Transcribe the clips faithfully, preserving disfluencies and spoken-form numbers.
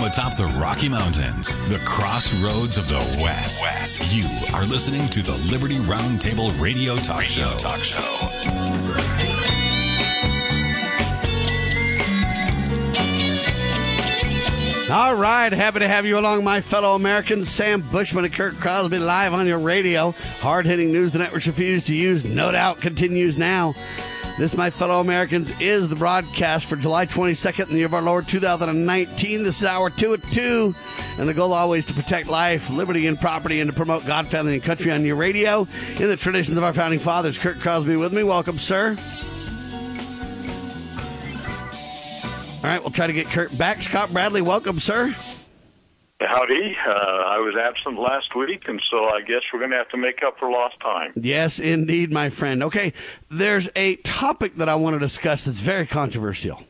atop the Rocky Mountains, the crossroads of the West. West. You are listening to the Liberty Roundtable Radio Talk Radio Show. Talk Show. All right, happy to have you along, my fellow Americans. Sam Bushman and Kurt Crosby live on your radio. Hard-hitting news the networks refuse to use, no doubt, continues now. This, my fellow Americans, is the broadcast for July twenty-second in the year of our Lord two thousand nineteen. This is hour two at two, and the goal always to protect life, liberty, and property, and to promote God, family, and country on your radio in the traditions of our founding fathers. Kurt Crosby with me. Welcome, sir. All right, we'll try to get Kurt back. Scott Bradley, welcome, sir. Howdy. Uh, I was absent last week, and so I guess we're going to have to make up for lost time. Yes, indeed, my friend. Okay, there's a topic that I want to discuss that's very controversial.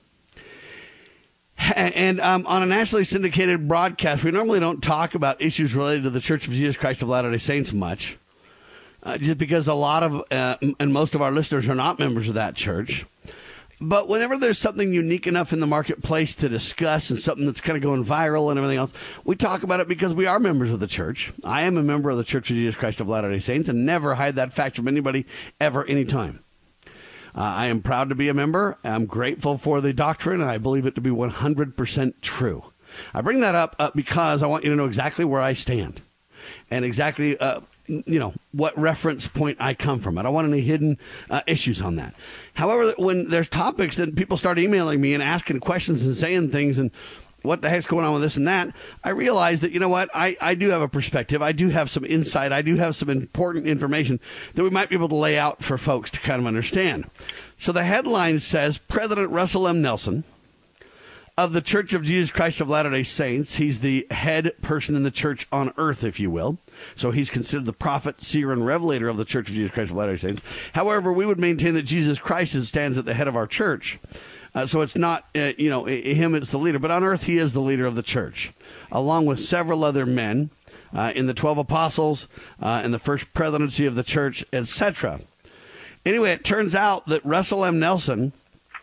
And um, on a nationally syndicated broadcast, we normally don't talk about issues related to the Church of Jesus Christ of Latter-day Saints much, uh, just because a lot of, uh, and most of our listeners are not members of that church. But whenever there's something unique enough in the marketplace to discuss and something that's kind of going viral and everything else, we talk about it because we are members of the church. I am a member of the Church of Jesus Christ of Latter-day Saints and never hide that fact from anybody ever, anytime. Uh, I am proud to be a member. I'm grateful for the doctrine, and I believe it to be one hundred percent true. I bring that up uh, because I want you to know exactly where I stand and exactly uh, you know, what reference point I come from. I don't want any hidden uh, issues on that. However, when there's topics that people start emailing me and asking questions and saying things and what the heck's going on with this and that, I realize that, you know what, I, I do have a perspective. I do have some insight. I do have some important information that we might be able to lay out for folks to kind of understand. So the headline says, President Russell M. Nelson of the Church of Jesus Christ of Latter-day Saints, he's the head person in the church on earth, if you will. So he's considered the prophet, seer, and revelator of the Church of Jesus Christ of Latter-day Saints. However, we would maintain that Jesus Christ stands at the head of our church. Uh, so it's not, uh, you know, him, it's the leader. But on earth, he is the leader of the church, along with several other men uh, in the twelve apostles, uh, in the first presidency of the church, et cetera. Anyway, it turns out that Russell M. Nelson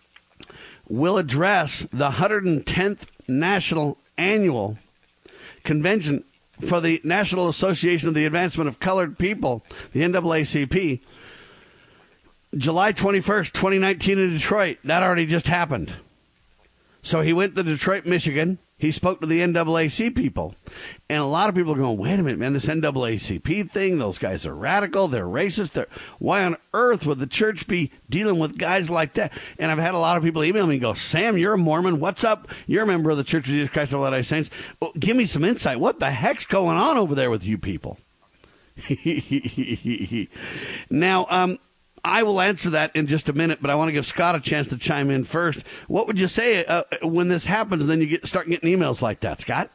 will address the one hundred tenth National Annual Convention for the National Association of the Advancement of Colored People, the N double A C P, July twenty-first, twenty nineteen in Detroit. That already just happened. So he went to Detroit, Michigan. He spoke to the N double A C people. And a lot of people are going, wait a minute, man, this N double A C P thing, those guys are radical, they're racist. They're, why on earth would the church be dealing with guys like that? And I've had a lot of people email me and go, Sam, you're a Mormon. What's up? You're a member of the Church of Jesus Christ of Latter-day Saints. Well, give me some insight. What the heck's going on over there with you people? Now, um, I will answer that in just a minute, but I want to give Scott a chance to chime in first. What would you say uh, when this happens, and then you get start getting emails like that, Scott?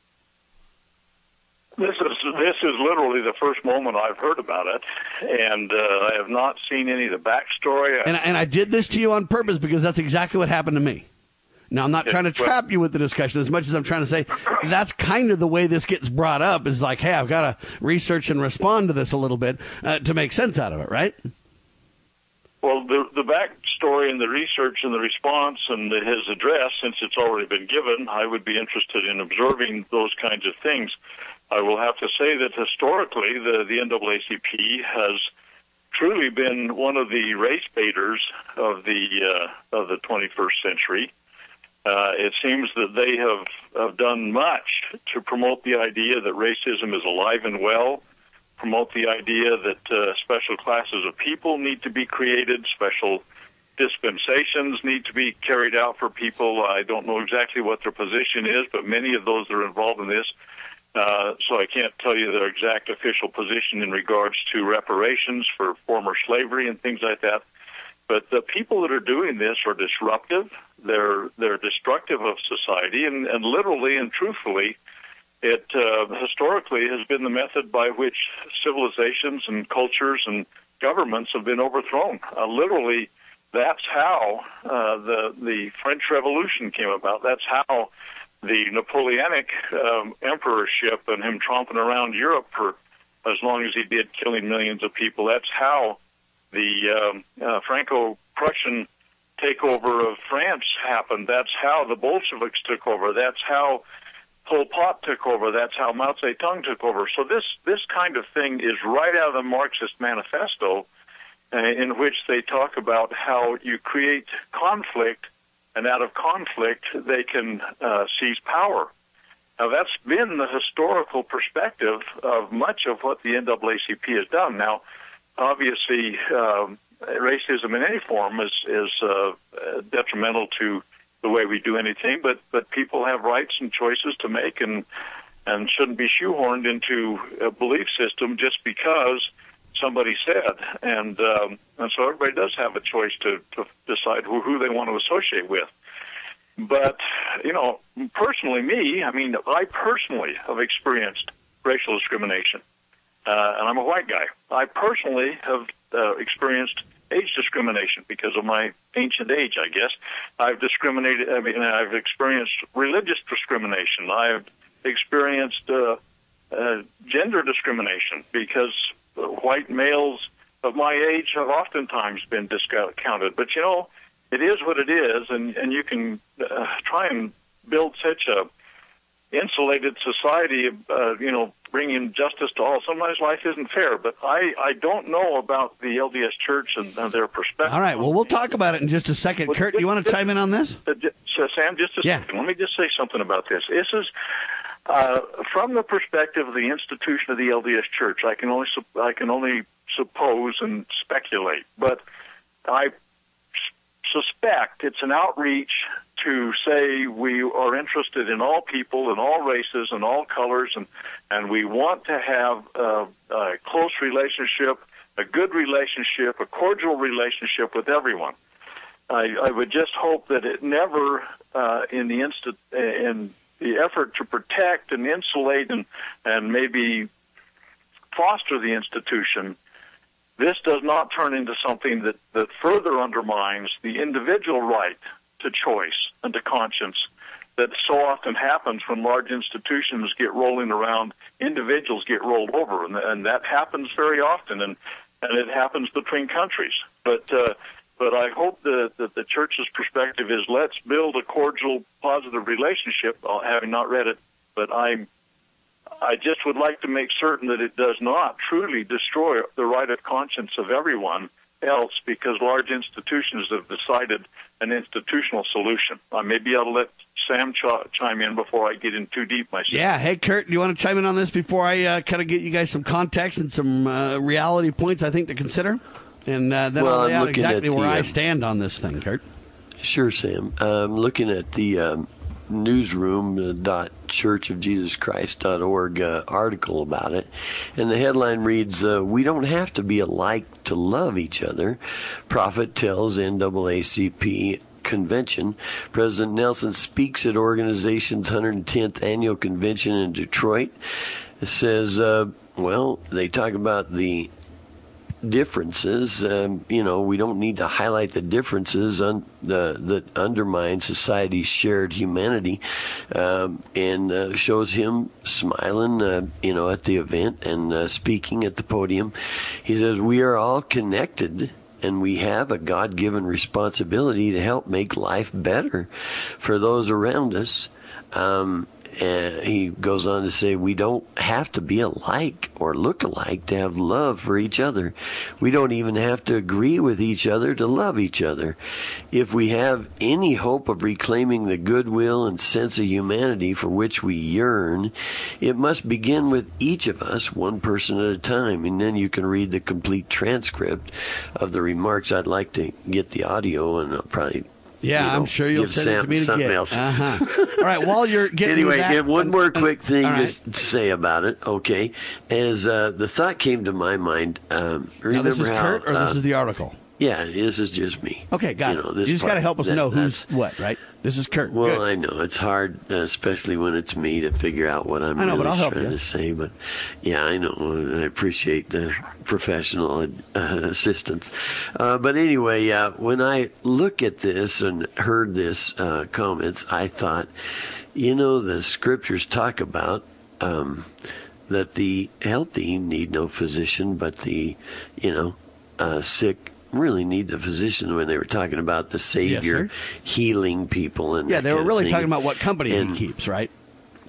This is this is literally the first moment I've heard about it, and uh, I have not seen any of the backstory. And, and I did this to you on purpose because that's exactly what happened to me. Now, I'm not trying to trap you with the discussion as much as I'm trying to say that's kind of the way this gets brought up is like, hey, I've got to research and respond to this a little bit uh, to make sense out of it, right? Well, the the backstory and the research and the response and the, his address, since it's already been given, I would be interested in observing those kinds of things. I will have to say that historically, the, the N double A C P has truly been one of the race baiters of the uh, of the twenty-first century. Uh, it seems that they have, have done much to promote the idea that racism is alive and well, promote the idea that uh, special classes of people need to be created, special dispensations need to be carried out for people. I don't know exactly what their position is, but many of those that are involved in this, uh, so I can't tell you their exact official position in regards to reparations for former slavery and things like that. But the people that are doing this are disruptive. They're they're destructive of society, and, and literally and truthfully, it uh, historically has been the method by which civilizations and cultures and governments have been overthrown. Uh, literally, that's how uh, the the French Revolution came about. That's how the Napoleonic um, emperorship and him tromping around Europe for as long as he did, killing millions of people. That's how the um, uh, Franco-Prussian takeover of France happened. That's how the Bolsheviks took over. That's how Pol Pot took over. That's how Mao Zedong took over. So this this kind of thing is right out of the Marxist Manifesto, uh, in which they talk about how you create conflict, and out of conflict they can uh, seize power. Now, that's been the historical perspective of much of what the N double A C P has done. Now, obviously, um, racism in any form is, is uh, detrimental to the way we do anything, but, but people have rights and choices to make and and shouldn't be shoehorned into a belief system just because somebody said. And, um, and so everybody does have a choice to, to decide who, who they want to associate with. But, you know, personally, me, I mean, I personally have experienced racial discrimination, uh, and I'm a white guy. I personally have uh, experienced age discrimination because of my ancient age, I guess. I've discriminated, I mean, I've experienced religious discrimination. I've experienced uh, uh, gender discrimination because white males of my age have oftentimes been discounted. But, you know, it is what it is, and, and you can uh, try and build such a insulated society, uh, you know, bringing justice to all. Sometimes life isn't fair, but I, I don't know about the L D S Church and, and their perspective. All right, well, we'll talk about it in just a second. Well, Kurt, do you want to chime in on this? Uh, so Sam, just a yeah. second. Let me just say something about this. This is uh, from the perspective of the institution of the L D S Church. I can only I can only suppose and speculate, but I suspect it's an outreach to say we are interested in all people and all races and all colors, and, and we want to have a, a close relationship, a good relationship, a cordial relationship with everyone. I, I would just hope that it never, uh, in the instant, in the effort to protect and insulate and, and maybe foster the institution, this does not turn into something that, that further undermines the individual right to choice and to conscience that so often happens when large institutions get rolling around, individuals get rolled over, and, and that happens very often, and, and it happens between countries. But uh, but I hope that, that the church's perspective is let's build a cordial, positive relationship, uh, having not read it, but I'm I just would like to make certain that it does not truly destroy the right of conscience of everyone else because large institutions have decided an institutional solution. I may be able to let Sam ch- chime in before I get in too deep myself. Yeah. Hey, Kurt, do you want to chime in on this before I uh, kind of get you guys some context and some uh, reality points I think to consider? And uh, then well, I'll lay I'm out exactly the, where I um, stand on this thing, Kurt. Sure, Sam. I'm looking at the um, newsroom dot church of jesus christ dot org uh, article about it, and the headline reads, uh, we don't have to be alike to love each other. Prophet tells N double A C P convention. President Nelson speaks at organization's one hundred tenth annual convention in Detroit. It says, uh, well, they talk about the differences. Um, you know, we don't need to highlight the differences un- uh, that undermine society's shared humanity, um, and uh, shows him smiling, uh, you know, at the event and uh, speaking at the podium. He says, we are all connected, and we have a God-given responsibility to help make life better for those around us. Um, And he goes on to say, we don't have to be alike or look alike to have love for each other. We don't even have to agree with each other to love each other. If we have any hope of reclaiming the goodwill and sense of humanity for which we yearn, it must begin with each of us, one person at a time. And then you can read the complete transcript of the remarks. I'd like to get the audio, and I'll probably... Yeah, you know, I'm sure you'll send Sam it to me to something get. else. Uh-huh. All right, while you're getting anyway, that, and one more quick thing right. just to say about it, okay? As uh, the thought came to my mind, um, remember now, this is how, Kurt, or uh, this is the article? Yeah, this is just me. Okay, got you it. Know, this you just part, got to help us that, know who's what, right? This is Kurt. Well, Good. I know it's hard, uh, especially when it's me, to figure out what I'm I know, really but I'll help trying you. to say. But yeah, I know. I appreciate the professional uh, assistance. Uh, but anyway, uh, when I look at this and heard this uh, comments, I thought, you know, the scriptures talk about um, that the healthy need no physician, but the, you know, uh, sick really need the physician, when they were talking about the Savior yes, healing people. And yeah, they were really talking about what company and, he keeps, right?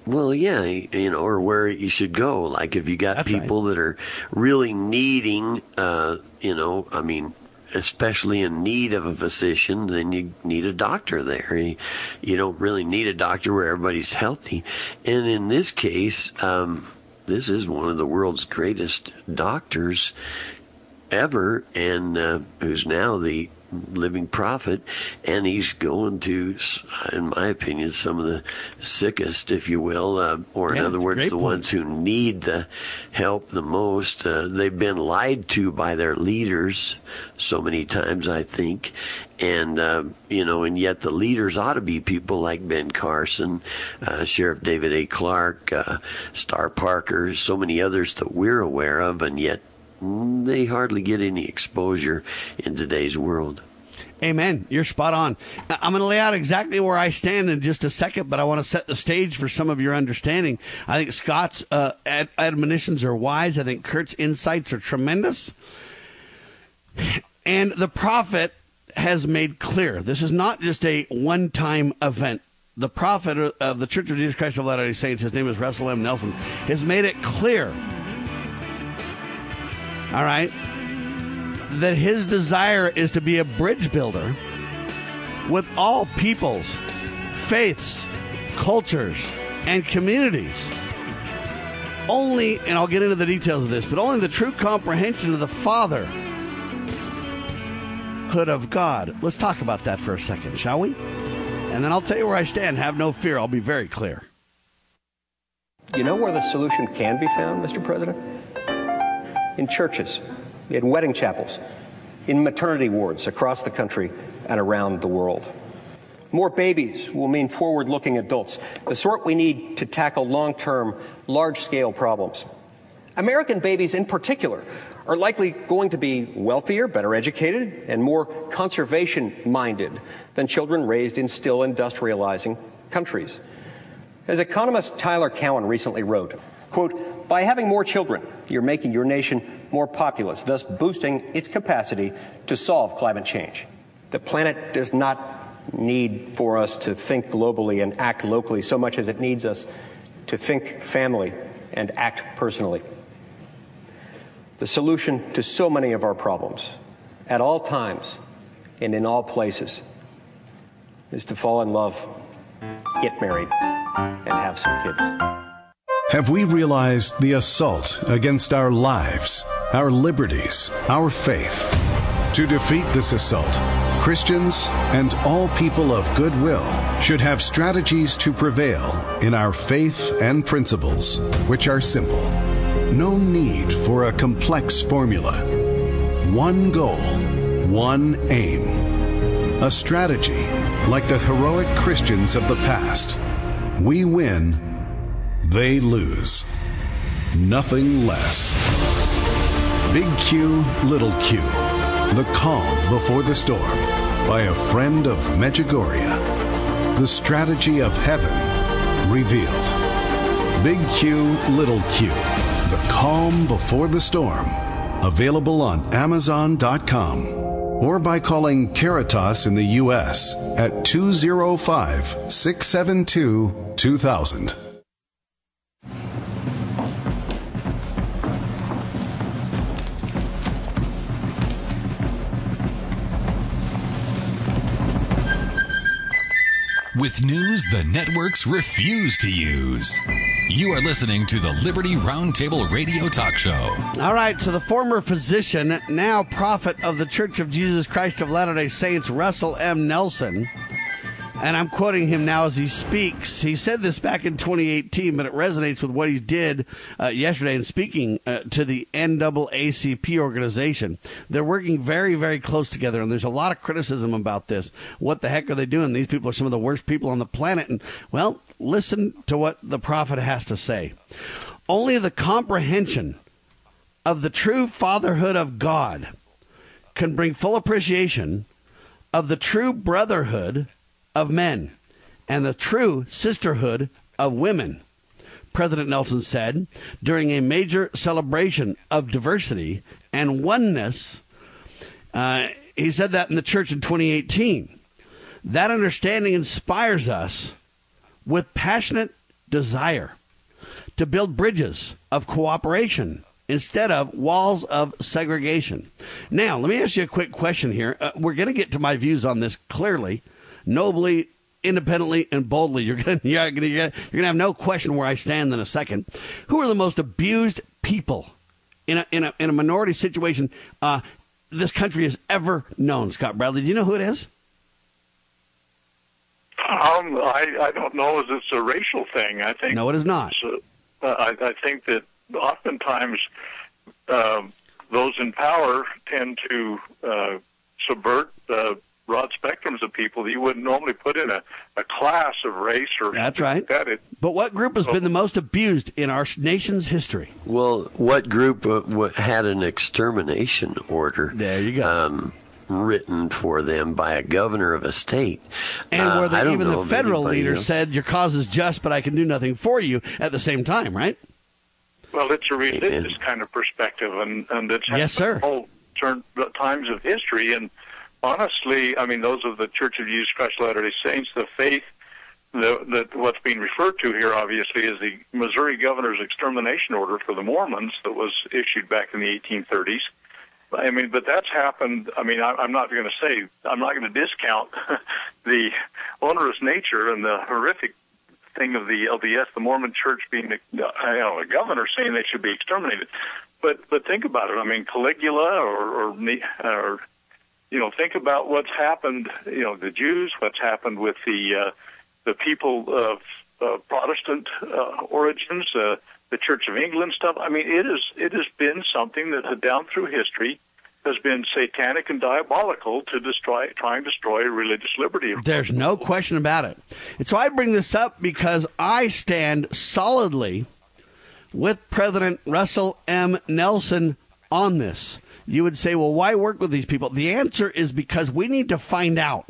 Well, yeah, you know, or where you should go. Like if you got That's people right. that are really needing, uh, you know, I mean, especially in need of a physician, then you need a doctor there. You, you don't really need a doctor where everybody's healthy. And in this case, um, this is one of the world's greatest doctors ever, and uh, who's now the living prophet, and he's going to, in my opinion, some of the sickest, if you will, uh, or in Yeah, other words, great the point. ones who need the help the most. Uh, they've been lied to by their leaders so many times, I think, and uh, you know, and yet the leaders ought to be people like Ben Carson, uh, Sheriff David A. Clark, uh, Star Parker, so many others that we're aware of, and yet they hardly get any exposure in today's world. Amen. You're spot on. I'm going to lay out exactly where I stand in just a second, but I want to set the stage for some of your understanding. I think Scott's uh, ad- admonitions are wise. I think Kurt's insights are tremendous. And the prophet has made clear this is not just a one-time event. The prophet of the Church of Jesus Christ of Latter-day Saints, his name is Russell M. Nelson, has made it clear, all right, that his desire is to be a bridge builder with all peoples, faiths, cultures, and communities. Only, and I'll get into the details of this, but only the true comprehension of the fatherhood of God. Let's talk about that for a second, shall we? And then I'll tell you where I stand. Have no fear. I'll be very clear. You know where the solution can be found, Mister President? In churches, in wedding chapels, in maternity wards across the country and around the world. More babies will mean forward-looking adults, the sort we need to tackle long-term, large-scale problems. American babies in particular are likely going to be wealthier, better educated, and more conservation-minded than children raised in still industrializing countries. As economist Tyler Cowen recently wrote, quote, "By having more children, you're making your nation more populous, thus boosting its capacity to solve climate change. The planet does not need for us to think globally and act locally so much as it needs us to think family and act personally. The solution to so many of our problems, at all times and in all places, is to fall in love, get married, and have some kids." Have we realized the assault against our lives, our liberties, our faith? To defeat this assault, Christians and all people of goodwill should have strategies to prevail in our faith and principles, which are simple. No need for a complex formula. One goal, one aim. A strategy like the heroic Christians of the past. We win, they lose. Nothing less. Big Q, Little Q. The Calm Before the Storm by a friend of Medjugorje. The strategy of heaven revealed. Big Q, Little Q. The Calm Before the Storm. Available on Amazon dot com or by calling Caritas in the U S at two oh five, six seven two, two thousand. With news the networks refuse to use. You are listening to the Liberty Roundtable Radio Talk Show. All right, so the former physician, now prophet of the Church of Jesus Christ of Latter-day Saints, Russell M. Nelson, and I'm quoting him now as he speaks. He said this back in twenty eighteen, but it resonates with what he did uh, yesterday in speaking uh, to the N double A C P organization. They're working very, very close together, and there's a lot of criticism about this. What the heck are they doing? These people are some of the worst people on the planet. And, well, listen to what the prophet has to say. Only the comprehension of the true fatherhood of God can bring full appreciation of the true brotherhood of men and the true sisterhood of women, President Nelson said during a major celebration of diversity and oneness. Uh, he said that in the church in twenty eighteen. That understanding inspires us with passionate desire to build bridges of cooperation instead of walls of segregation. Now, let me ask you a quick question here. Uh, we're going to get to my views on this clearly, nobly, independently, and boldly. You're going to you're going you're going to have no question where I stand in a second. Who are the most abused people in a in a in a minority situation uh, this country has ever known? Scott Bradley, do you know who it is? Um, I, I don't know if it's a racial thing. I think no, it is not. Uh, I, I think that oftentimes uh, those in power tend to uh, subvert the broad spectrums of people that you wouldn't normally put in a, a class of race or that's right. That it, but what group has so, been the most abused in our nation's history? Well, what group uh, what had an extermination order? There you go. Um, written for them by a governor of a state. And uh, where the, even the federal leader else. said, your cause is just, but I can do nothing for you at the same time, right? Well, it's a religious Amen. kind of perspective, and, and it's yes, sir. whole turn, times of history. And honestly, I mean, those of the Church of Jesus Christ of Latter-day Saints, the faith, the, the, what's being referred to here, obviously, is the Missouri governor's extermination order for the Mormons that was issued back in the eighteen thirties. I mean, but that's happened. I mean, I, I'm not going to say, I'm not going to discount the onerous nature and the horrific thing of the L D S, the Mormon Church being, you know, a governor saying they should be exterminated. But but think about it. I mean, Caligula or, or, or you know, think about what's happened. You know, the Jews, what's happened with the uh, the people of uh, Protestant uh, origins. Uh, the Church of England stuff. I mean, it is it has been something that down through history has been satanic and diabolical to destroy, try and destroy religious liberty. There's no question about it. And so I bring this up because I stand solidly with President Russell M. Nelson on this. You would say, well, why work with these people? The answer is because we need to find out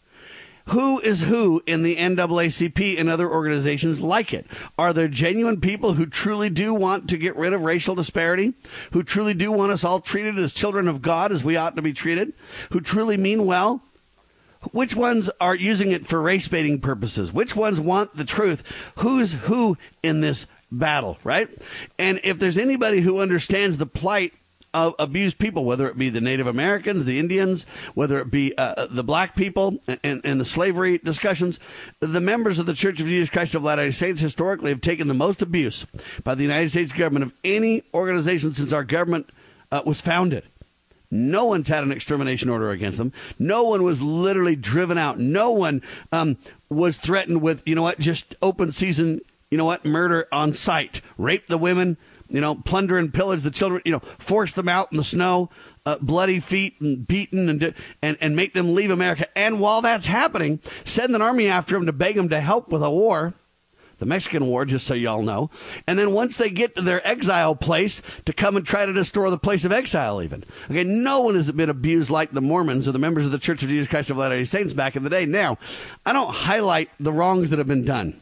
who is who in the N double A C P and other organizations like it. Are there genuine people who truly do want to get rid of racial disparity, who truly do want us all treated as children of God as we ought to be treated, who truly mean well? Which ones are using it for race-baiting purposes? Which ones want the truth? Who's who in this battle, right? And if there's anybody who understands the plight of abused people, whether it be the Native Americans, the Indians, whether it be uh, the black people and, and the slavery discussions, the members of the Church of Jesus Christ of Latter-day Saints historically have taken the most abuse by the United States government of any organization since our government uh, was founded. No one's had an extermination order against them. No one was literally driven out. No one um, was threatened with, you know what, just open season, you know what, murder on sight, rape the women, you know, plunder and pillage the children, you know, force them out in the snow, uh, bloody feet and beaten and, and and make them leave America. And while that's happening, send an army after them to beg them to help with a war, the Mexican War, just so y'all know. And then once they get to their exile place, to come and try to destroy the place of exile even. Okay, no one has been abused like the Mormons or the members of the Church of Jesus Christ of Latter-day Saints back in the day. Now, I don't highlight the wrongs that have been done.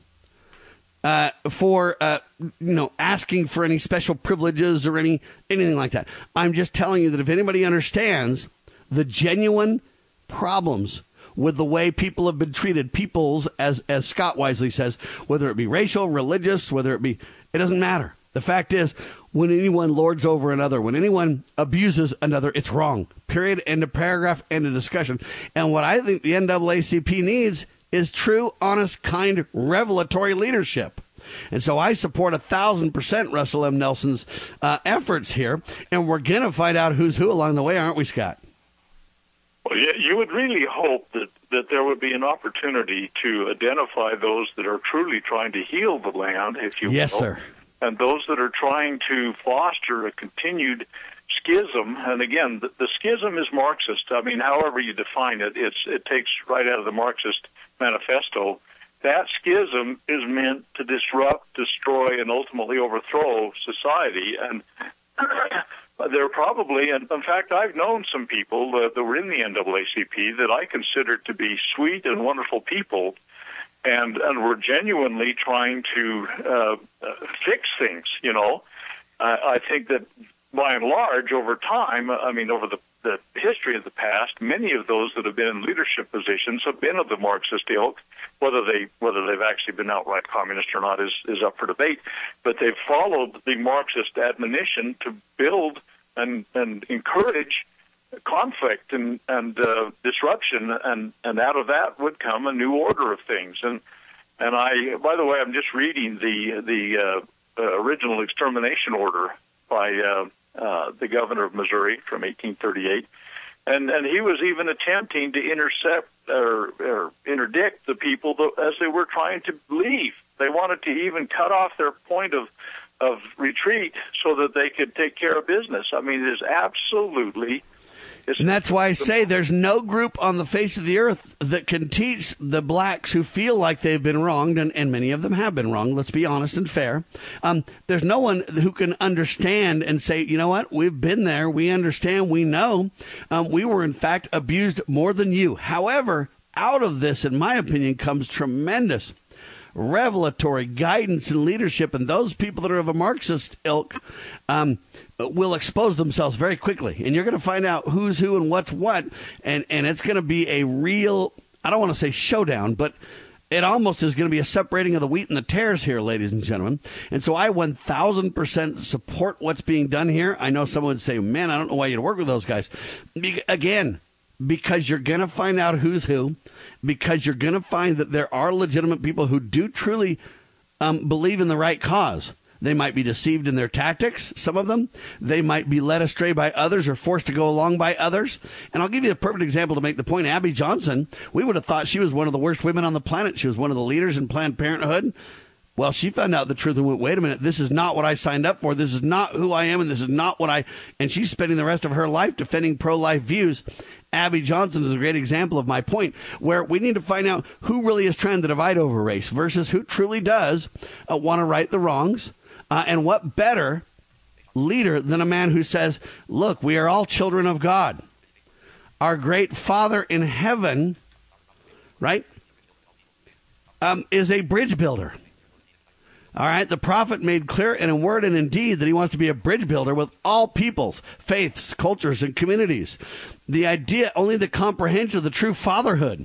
Uh, for, uh, you know, asking for any special privileges or any anything like that. I'm just telling you that if anybody understands the genuine problems with the way people have been treated, peoples, as, as Scott wisely says, whether it be racial, religious, whether it be, it doesn't matter. The fact is, when anyone lords over another, when anyone abuses another, it's wrong. Period. End of paragraph, end of discussion. And what I think the N double A C P needs is true, honest, kind, revelatory leadership. And so I support a thousand percent Russell M. Nelson's uh, efforts here, and we're going to find out who's who along the way, aren't we, Scott? Well, yeah, you would really hope that, that there would be an opportunity to identify those that are truly trying to heal the land, if you yes, will. Sir. And those that are trying to foster a continued schism. And again, the, the schism is Marxist. I mean, however you define it, it's, it takes right out of the Marxist manifesto. That schism is meant to disrupt, destroy, and ultimately overthrow society. And there are probably, and in fact, I've known some people uh, that were in the N double A C P that I considered to be sweet and wonderful people, and and were genuinely trying to uh, uh, fix things. You know, uh, I think that by and large, over time, I mean, over the the history of the past, many of those that have been in leadership positions have been of the Marxist ilk. Whether they whether they've actually been outright communist or not is, is up for debate. But they've followed the Marxist admonition to build and, and encourage conflict and, and uh, disruption, and, and out of that would come a new order of things. And and I, by the way, I'm just reading the the uh, uh, original extermination order by uh, uh, the governor of Missouri from eighteen thirty-eight, and and he was even attempting to intercept or, or interdict the people as they were trying to leave. They wanted to even cut off their point of of retreat so that they could take care of business. I mean, it is absolutely. And that's why I say there's no group on the face of the earth that can teach the blacks who feel like they've been wronged, and, and many of them have been wronged, let's be honest and fair. Um, there's no one who can understand and say, you know what, we've been there, we understand, we know. Um, we were, in fact, abused more than you. However, out of this, in my opinion, comes tremendous revelatory guidance and leadership, and those people that are of a Marxist ilk um, will expose themselves very quickly, and you're going to find out who's who and what's what, and, and it's going to be a real, I don't want to say showdown, but it almost is going to be a separating of the wheat and the tares here, ladies and gentlemen. And so I one thousand percent support what's being done here. I know someone would say, man, I don't know why you'd work with those guys. Be- again, because you're going to find out who's who, because you're going to find that there are legitimate people who do truly um, believe in the right cause. They might be deceived in their tactics, some of them. They might be led astray by others or forced to go along by others. And I'll give you a perfect example to make the point. Abby Johnson, we would have thought she was one of the worst women on the planet. She was one of the leaders in Planned Parenthood. Well, she found out the truth and went, wait a minute, this is not what I signed up for. This is not who I am, and this is not what I... And she's spending the rest of her life defending pro-life views. Abby Johnson is a great example of my point, where we need to find out who really is trying to divide over race versus who truly does uh, want to right the wrongs. Uh, and what better leader than a man who says, look, we are all children of God. Our great Father in heaven, right, um, is a bridge builder. All right, the prophet made clear and in word and in deed that he wants to be a bridge builder with all peoples, faiths, cultures, and communities. The idea, only the comprehension of the true fatherhood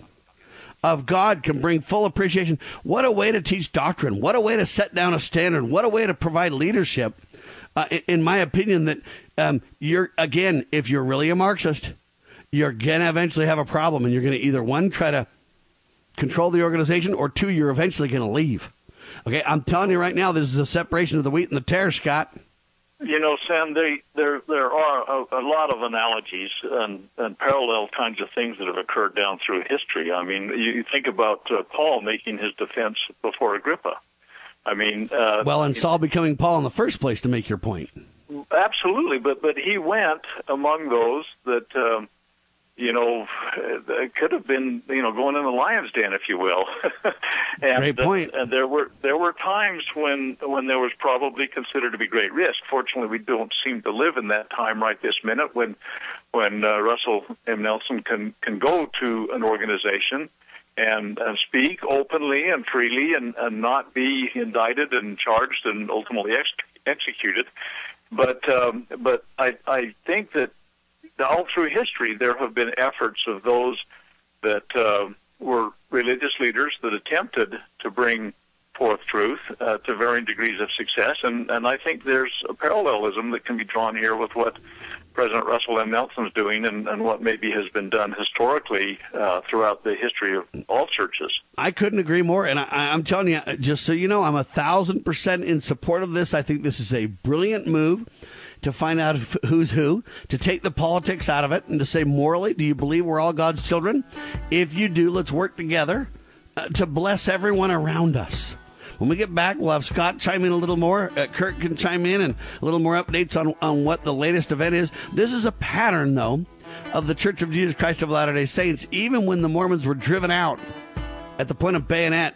of God can bring full appreciation. What a way to teach doctrine. What a way to set down a standard. What a way to provide leadership. Uh, in my opinion, that um, you're, again, if you're really a Marxist, you're going to eventually have a problem, and you're going to either, one, try to control the organization, or two, you're eventually going to leave. Okay, I'm telling you right now, this is a separation of the wheat and the tares, Scott. You know, Sam, they, there there are a, a lot of analogies and, and parallel kinds of things that have occurred down through history. I mean, you think about uh, Paul making his defense before Agrippa. I mean... Uh, well, and Saul becoming Paul in the first place, to make your point. Absolutely, but, but he went among those that... Um, You know, it could have been, you know, going in the lion's den, if you will. and, great point. Uh, and there were there were times when when there was probably considered to be great risk. Fortunately, we don't seem to live in that time right this minute when when uh, Russell M. Nelson can can go to an organization and, and speak openly and freely and, and not be indicted and charged and ultimately ex- executed. But um, but I I think that. All through history, there have been efforts of those that uh, were religious leaders that attempted to bring forth truth uh, to varying degrees of success. And, and I think there's a parallelism that can be drawn here with what President Russell M. Nelson is doing and, and what maybe has been done historically uh, throughout the history of all churches. I couldn't agree more. And I, I'm telling you, just so you know, I'm a thousand percent in support of this. I think this is a brilliant move to find out who's who, to take the politics out of it, and to say, morally, do you believe we're all God's children? If you do, let's work together uh, to bless everyone around us. When we get back, we'll have Scott chime in a little more. Uh, Kurt can chime in and a little more updates on, on what the latest event is. This is a pattern, though, of the Church of Jesus Christ of Latter-day Saints. Even when the Mormons were driven out at the point of bayonet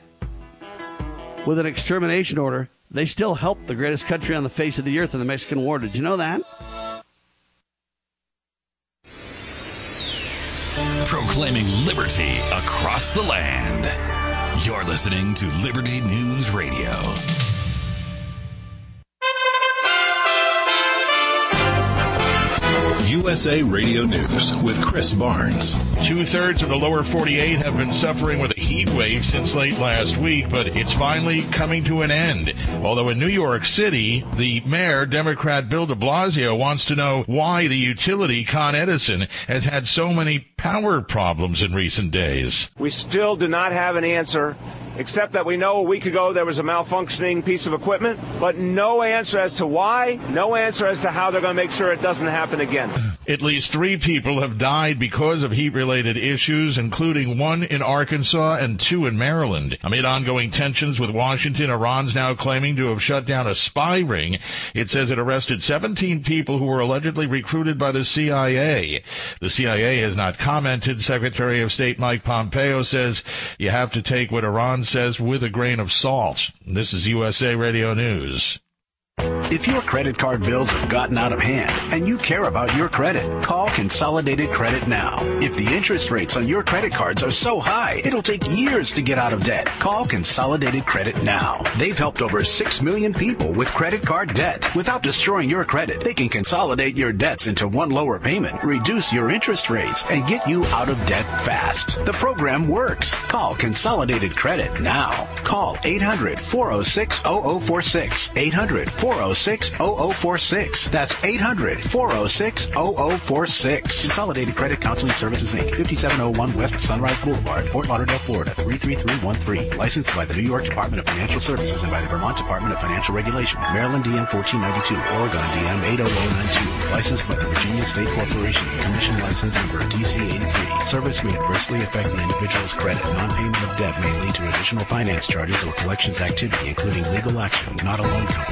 with an extermination order, they still helped the greatest country on the face of the earth in the Mexican War. Did you know that? Proclaiming liberty across the land. You're listening to Liberty News Radio. U U S A Radio News with Chris Barnes. Two-thirds of the lower forty-eight have been suffering with a heat wave since late last week, but it's finally coming to an end. Although in New York City, the mayor, Democrat Bill de Blasio, wants to know why the utility, Con Edison, has had so many power problems in recent days. We still do not have an answer, except that we know a week ago there was a malfunctioning piece of equipment, but no answer as to why, no answer as to how they're going to make sure it doesn't happen again. At least three people have died because of heat-related issues, including one in Arkansas and two in Maryland. Amid ongoing tensions with Washington, Iran's now claiming to have shut down a spy ring. It says it arrested seventeen people who were allegedly recruited by the C I A. The C I A has not commented. Secretary of State Mike Pompeo says you have to take what Iran says with a grain of salt. This is U S A Radio News. If your credit card bills have gotten out of hand and you care about your credit, call Consolidated Credit now. If the interest rates on your credit cards are so high, it'll take years to get out of debt. Call Consolidated Credit now. They've helped over six million people with credit card debt. Without destroying your credit, they can consolidate your debts into one lower payment, reduce your interest rates, and get you out of debt fast. The program works. Call Consolidated Credit now. Call eight hundred, four oh six, oh oh four six. eight hundred, four oh six, oh oh four six. That's eight hundred, four oh six, oh oh four six. Consolidated Credit Counseling Services, Incorporated, fifty-seven oh one West Sunrise Boulevard, Fort Lauderdale, Florida, three three three one three. Licensed by the New York Department of Financial Services and by the Vermont Department of Financial Regulation. Maryland D M fourteen ninety-two, Oregon D M eight oh oh nine two. Licensed by the Virginia State Corporation. Commission license number D C eighty-three. Service may adversely affect an individual's credit. Non-payment of debt may lead to additional finance charges or collections activity, including legal action. Not a loan company.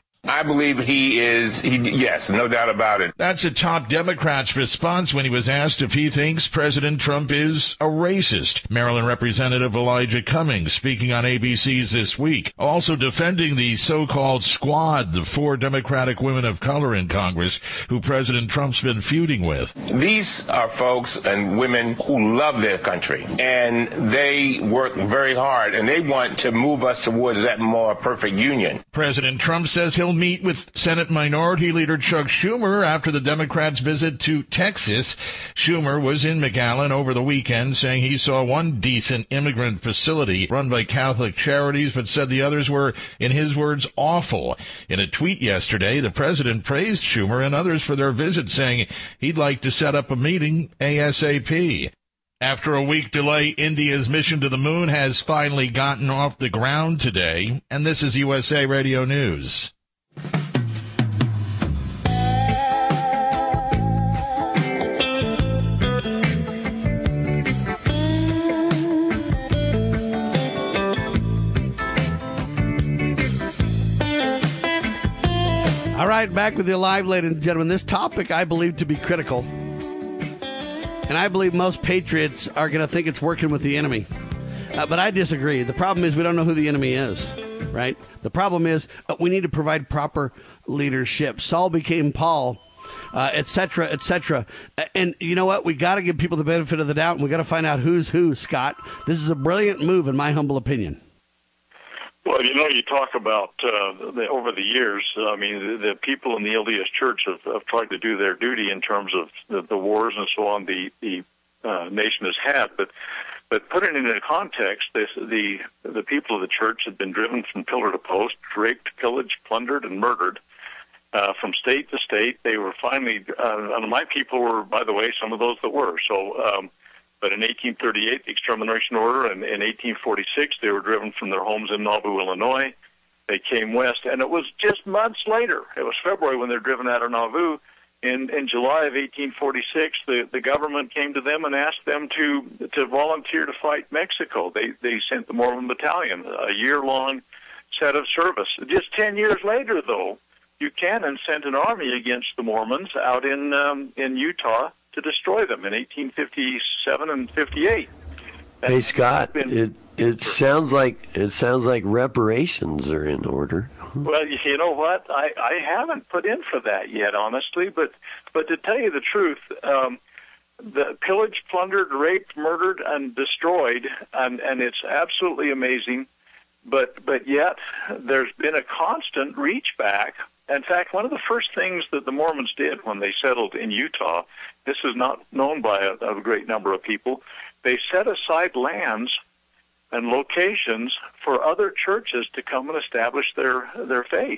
I believe he is, he, yes, no doubt about it. That's a top Democrat's response when he was asked if he thinks President Trump is a racist. Maryland Representative Elijah Cummings speaking on A B C's This Week, also defending the so-called squad, the four Democratic women of color in Congress who President Trump's been feuding with. These are folks and women who love their country, and they work very hard, and they want to move us towards that more perfect union. President Trump says he'll meet with Senate Minority Leader Chuck Schumer after the Democrats' visit to Texas. Schumer was in McAllen over the weekend, saying he saw one decent immigrant facility run by Catholic Charities, but said the others were, in his words, awful. In a tweet yesterday, the president praised Schumer and others for their visit, saying he'd like to set up a meeting ASAP. After a week delay, India's mission to the moon has finally gotten off the ground today, and this is U S A Radio News. All right, back with you live, ladies and gentlemen. This topic I believe to be critical, and I believe most patriots are going to think it's working with the enemy. Uh, but I disagree. The problem is we don't know who the enemy is, right? The problem is uh, we need to provide proper leadership. Saul became Paul, uh, et cetera, et cetera. And you know what? We got to give people the benefit of the doubt, and we got to find out who's who, Scott. This is a brilliant move, in my humble opinion. Well, you know, you talk about uh, the, over the years, I mean, the, the people in the L D S Church have, have tried to do their duty in terms of the, the wars and so on the, the uh, nation has had. But but putting it into context, this, the the people of the church had been driven from pillar to post, raped, pillaged, plundered, and murdered uh, from state to state. They were finally, uh, and my people were, by the way, some of those that were. So, um, but in eighteen thirty-eight, the extermination order, and in eighteen forty-six, they were driven from their homes in Nauvoo, Illinois. They came west, and it was just months later. It was February when they were driven out of Nauvoo. In, in July of eighteen forty-six, the, the government came to them and asked them to to volunteer to fight Mexico. They they sent the Mormon Battalion, a year-long set of service. Just ten years later, though, Buchanan sent an army against the Mormons out in um, in Utah to destroy them in eighteen fifty-seven and fifty-eight. And hey, Scott, been, it it sounds like it sounds like reparations are in order. Well, you know what? I, I haven't put in for that yet, honestly. But but to tell you the truth, um, the pillaged, plundered, raped, murdered, and destroyed, and, and it's absolutely amazing. But but yet there's been a constant reach back in fact, one of the first things that the Mormons did when they settled in Utah, this is not known by a, a great number of people, they set aside lands and locations for other churches to come and establish their their faith,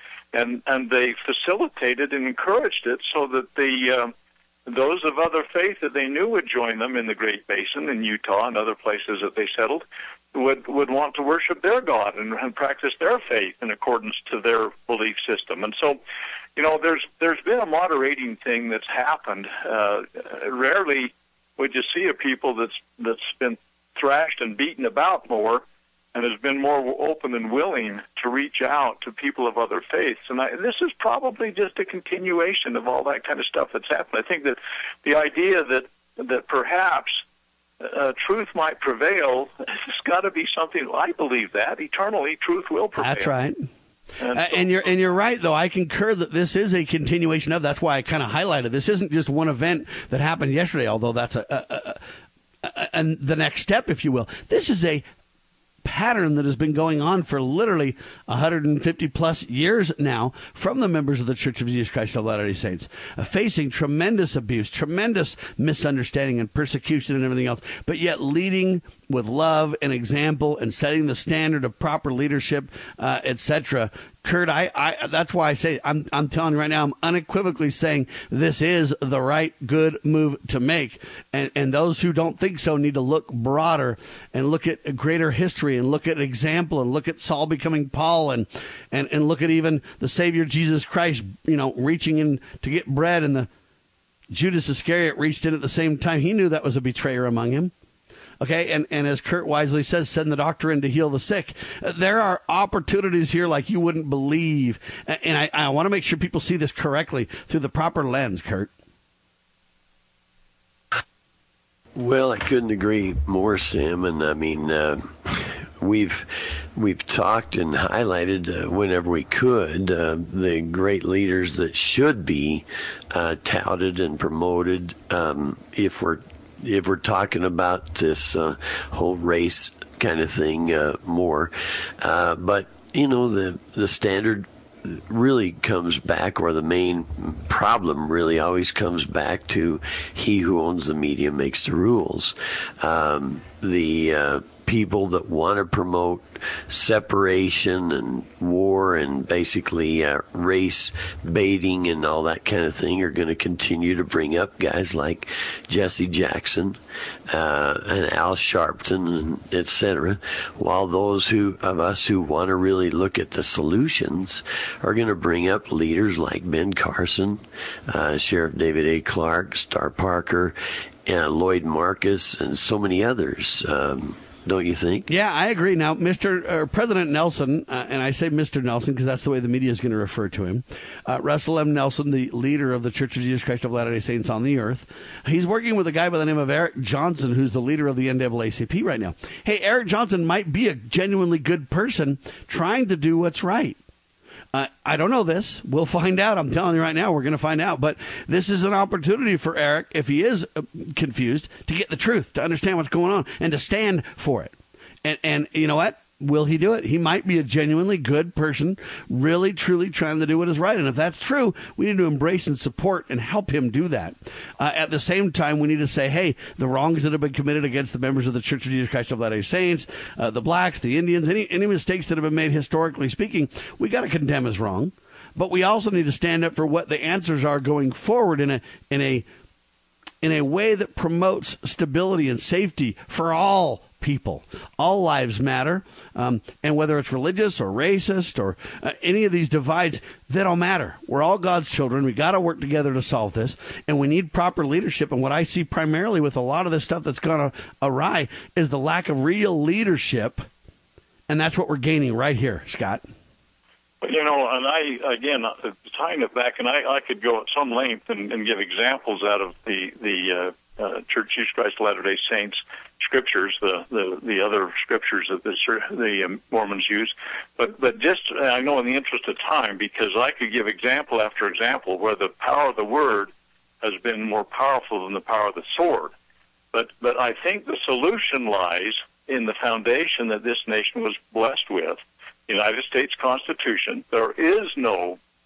and and they facilitated and encouraged it so that the uh, those of other faith that they knew would join them in the Great Basin in Utah and other places that they settled would would want to worship their God and, and practice their faith in accordance to their belief system. And so, you know, there's there's been a moderating thing that's happened. Uh, rarely would you see a people that's that's been thrashed and beaten about more and has been more open and willing to reach out to people of other faiths. And I, this is probably just a continuation of all that kind of stuff that's happened. I think that the idea that that perhaps uh, truth might prevail, it's got to be something, I believe that, eternally truth will prevail. That's right. And, uh, so, and you're and you're right, though. I concur that this is a continuation of. That's why I kind of highlighted this isn't just one event that happened yesterday, although that's a, a, a, a, a the next step, if you will. This is a pattern that has been going on for literally one hundred fifty plus years now from the members of the Church of Jesus Christ of Latter-day Saints, uh, facing tremendous abuse, tremendous misunderstanding and persecution and everything else, but yet leading with love and example and setting the standard of proper leadership, uh, et cetera. Kurt, I, I, that's why I say, I'm, I'm telling you right now, I'm unequivocally saying this is the right, good move to make. And, and those who don't think so need to look broader and look at greater history and look at example and look at Saul becoming Paul and, and, and look at even the Savior Jesus Christ, you know, reaching in to get bread, and the Judas Iscariot reached in at the same time. He knew that was a betrayer among him. Okay, and, and as Kurt wisely says, send the doctor in to heal the sick. Uh, there are opportunities here like you wouldn't believe. And, and I, I want to make sure people see this correctly through the proper lens, Kurt. Well, I couldn't agree more, Sam. And I mean, uh, we've we've talked and highlighted uh, whenever we could uh, the great leaders that should be uh, touted and promoted um, if we're if we're talking about this uh, whole race kind of thing uh, more. Uh, but, you know, the, the standard really comes back, or the main problem really always comes back to he who owns the media makes the rules. Um, the uh, people that want to promote separation and war and basically uh, race baiting and all that kind of thing are going to continue to bring up guys like Jesse Jackson uh, and Al Sharpton, and et cetera, while those who of us who want to really look at the solutions are going to bring up leaders like Ben Carson, uh, Sheriff David A. Clark, Star Parker, uh, Lloyd Marcus, and so many others. Um, Don't you think? Yeah, I agree. Now, Mister Uh, President Nelson, uh, and I say Mister Nelson because that's the way the media is going to refer to him, uh, Russell M. Nelson, the leader of the Church of Jesus Christ of Latter-day Saints on the earth, he's working with a guy by the name of Eric Johnson, who's the leader of the N double A C P right now. Hey, Eric Johnson might be a genuinely good person trying to do what's right. Uh, I don't know this. We'll find out. I'm telling you right now, we're going to find out. But this is an opportunity for Eric, if he is uh, confused, to get the truth, to understand what's going on, and to stand for it. And, and you know what? Will he do it? He might be a genuinely good person, really, truly trying to do what is right. And if that's true, we need to embrace and support and help him do that. Uh, at the same time, we need to say, hey, the wrongs that have been committed against the members of the Church of Jesus Christ of Latter-day Saints, uh, the blacks, the Indians, any, any mistakes that have been made historically speaking, we got to condemn as wrong. But we also need to stand up for what the answers are going forward in a in a in a way that promotes stability and safety for all people. All lives matter, um, and whether it's religious or racist or uh, any of these divides, they don't matter. We're all God's children. We got to work together to solve this, and we need proper leadership. And what I see primarily with a lot of this stuff that's gone awry is the lack of real leadership, and that's what we're gaining right here, Scott. You know, and I, again, tying it back, and I, I could go at some length and, and give examples out of the, the uh, uh, Church of Jesus Christ of Latter-day Saints scriptures, the, the, the other scriptures that the, the um, Mormons use. But, but just, I know in the interest of time, because I could give example after example where the power of the word has been more powerful than the power of the sword. But, but I think the solution lies in the foundation that this nation was blessed with, United States Constitution. There is no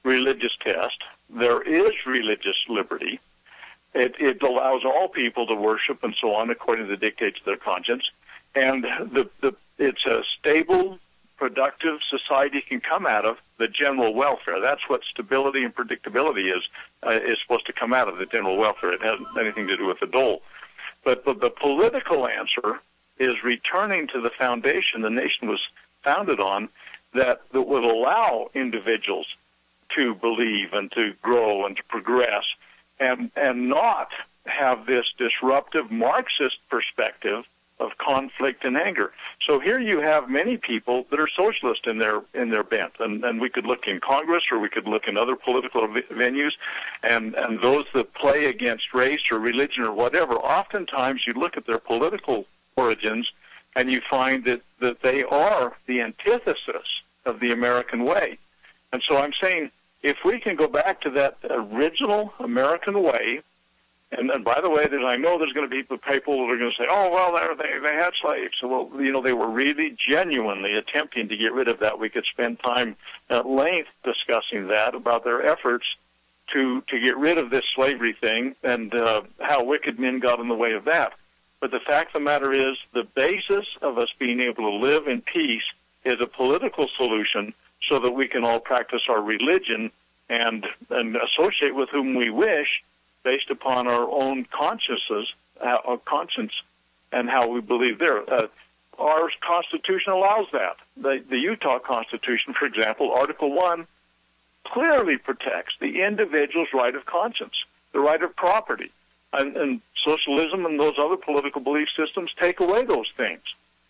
religious test. There is religious liberty. It, it allows all people to worship and so on according to the dictates of their conscience. And the, the, it's a stable, productive society can come out of the general welfare. That's what stability and predictability is, uh, is supposed to come out of, the general welfare. It hasn't anything to do with the dole. But the, the political answer is returning to the foundation the nation was founded on, that, that would allow individuals to believe and to grow and to progress, and and not have this disruptive Marxist perspective of conflict and anger. So here you have many people that are socialist in their in their bent, and, and we could look in Congress or we could look in other political v- venues, and, and those that play against race or religion or whatever, oftentimes you look at their political origins and you find that, that they are the antithesis of the American way. And so I'm saying, if we can go back to that original American way, and, and by the way, there's, I know there's going to be people that are going to say, oh, well, they they had slaves. So, well, you know, they were really genuinely attempting to get rid of that. We could spend time at length discussing that, about their efforts to, to get rid of this slavery thing and uh, how wicked men got in the way of that. But the fact of the matter is, the basis of us being able to live in peace is a political solution, so that we can all practice our religion and and associate with whom we wish, based upon our own consciences, uh, our conscience, and how we believe there. Uh, our Constitution allows that. The, the Utah Constitution, for example, Article One, clearly protects the individual's right of conscience, the right of property, and, and socialism and those other political belief systems take away those things.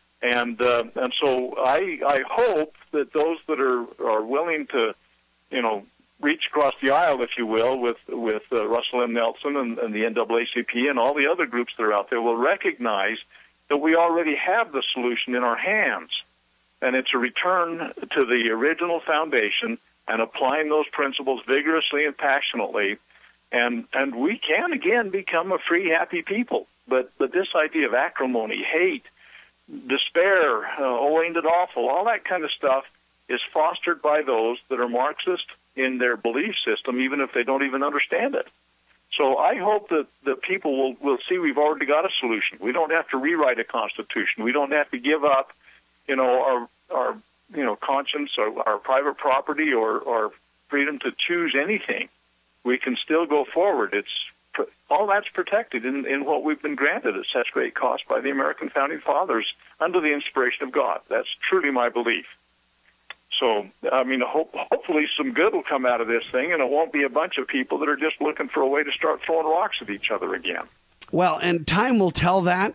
And uh, and so I I hope that those that are, are willing to, you know, reach across the aisle, if you will, with with uh, Russell M. Nelson and, and the N double A C P and all the other groups that are out there will recognize that we already have the solution in our hands, and it's a return to the original foundation and applying those principles vigorously and passionately, and and we can again become a free, happy people. But but this idea of acrimony, hate, despair, uh, oh, ain't it awful, all that kind of stuff is fostered by those that are Marxist in their belief system, even if they don't even understand it. So I hope that, that people will, will see we've already got a solution. We don't have to rewrite a constitution. We don't have to give up, you know, our, our you know, conscience or our private property or, or freedom to choose anything. We can still go forward. It's all that's protected in, in what we've been granted at such great cost by the American Founding Fathers under the inspiration of God. That's truly my belief. So, I mean, hope, hopefully some good will come out of this thing, and it won't be a bunch of people that are just looking for a way to start throwing rocks at each other again. Well, and time will tell that,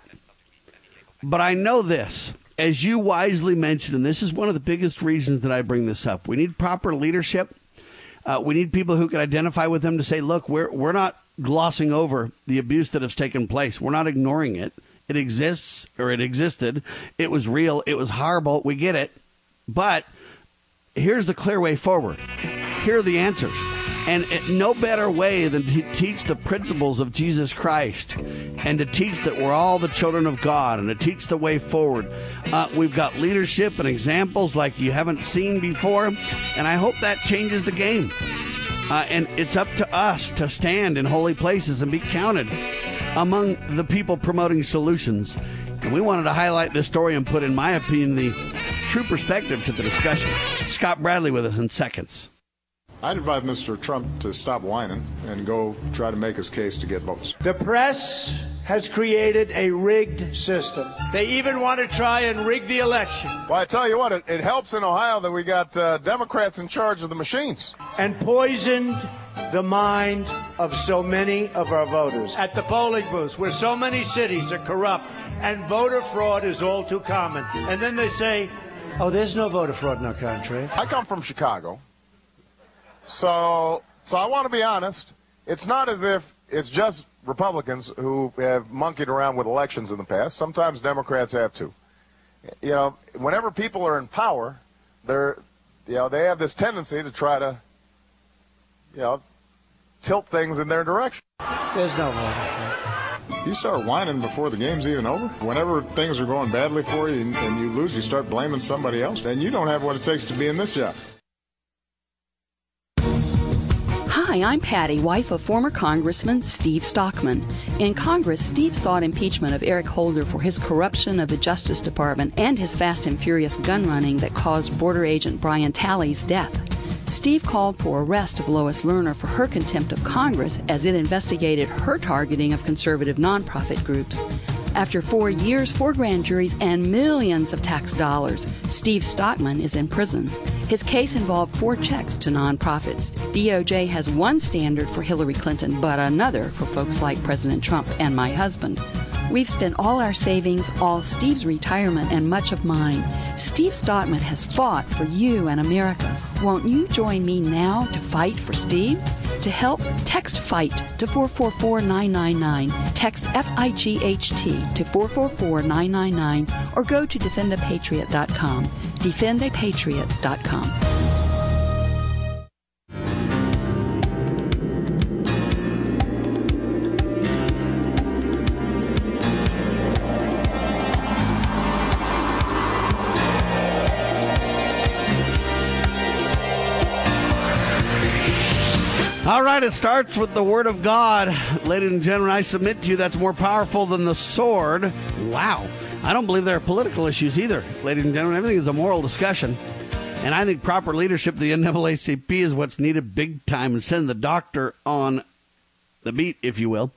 but I know this. As you wisely mentioned, and this is one of the biggest reasons that I bring this up, we need proper leadership. Uh, we need people who can identify with them to say, look, we're we're not glossing over the abuse that has taken place. We're not ignoring it. It exists, or it existed. It was real. It was horrible. We get it. But here's the clear way forward. Here are the answers. And it, no better way than to teach the principles of Jesus Christ and to teach that we're all the children of God and to teach the way forward. Uh, we've got leadership and examples like you haven't seen before, and I hope that changes the game. Uh, and it's up to us to stand in holy places and be counted among the people promoting solutions. And we wanted to highlight this story and put, in my opinion, the true perspective to the discussion. Scott Bradley with us in seconds. I'd advise Mister Trump to stop whining and go try to make his case to get votes. The press has created a rigged system. They even want to try and rig the election. Well, I tell you what, it, it helps in Ohio that we got uh, Democrats in charge of the machines. And poisoned the mind of so many of our voters. At the polling booths, where so many cities are corrupt and voter fraud is all too common. And then they say, oh, there's no voter fraud in our country. I come from Chicago. So, so I want to be honest. It's not as if it's just Republicans who have monkeyed around with elections in the past. Sometimes Democrats have too. You know, whenever people are in power, they're, you know, they have this tendency to try to, you know, tilt things in their direction. There's no voter fraud. You start whining before the game's even over. Whenever things are going badly for you and, and you lose, you start blaming somebody else. Then you don't have what it takes to be in this job. Hi, I'm Patty, wife of former Congressman Steve Stockman. In Congress, Steve sought impeachment of Eric Holder for his corruption of the Justice Department and his fast and furious gun running that caused border agent Brian Talley's death. Steve called for arrest of Lois Lerner for her contempt of Congress as it investigated her targeting of conservative nonprofit groups. After four years, four grand juries, and millions of tax dollars, Steve Stockman is in prison. His case involved four checks to nonprofits. D O J has one standard for Hillary Clinton, but another for folks like President Trump and my husband. We've spent all our savings, all Steve's retirement, and much of mine. Steve Stockman has fought for you and America. Won't you join me now to fight for Steve? To help, text FIGHT to four four four nine nine nine. Text F I G H T to four four four nine nine nine or go to defend a patriot dot com. defend a patriot dot com. All right, it starts with the Word of God. Ladies and gentlemen, I submit to you that's more powerful than the sword. Wow. I don't believe there are political issues either. Ladies and gentlemen, everything is a moral discussion. And I think proper leadership of the N double A C P is what's needed big time, and send the doctor on the beat, if you will.